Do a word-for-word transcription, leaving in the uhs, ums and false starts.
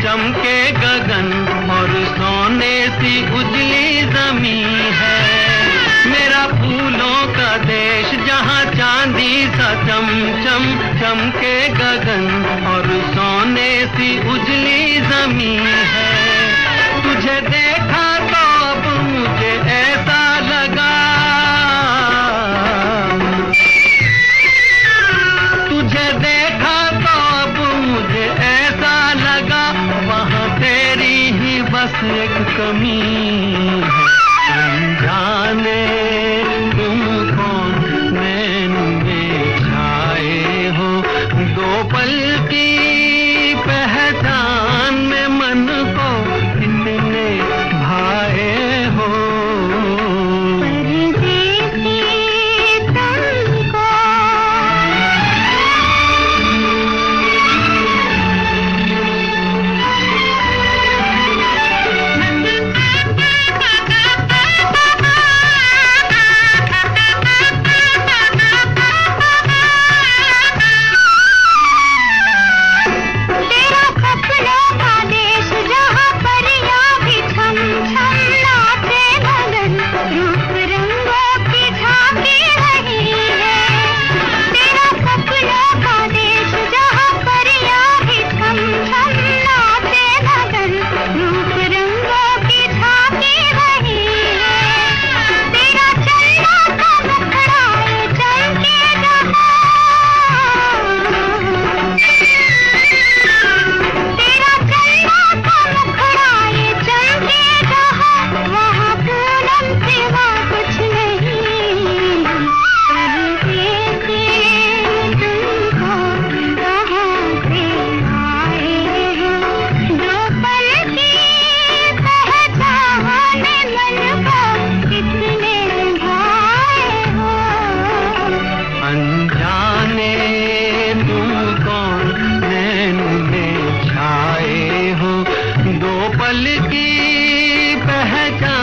चमके गगन और सोने सी उजली ज़मीं है। मेरा फूलों का देश जहाँ चांदी सा चम चम चमके गगन और सोने सी उजली ज़मीं है। तुझे देखा तो अब मुझे ऐसा लगा, तुझे देखा तो अब मुझे ऐसा लगा, वहाँ तेरी ही बस एक कमी है। अनजाने तुम कौन मैंने छाए हो, दो पल की पहचान में मन को कितने भाए हो। पल की पहचान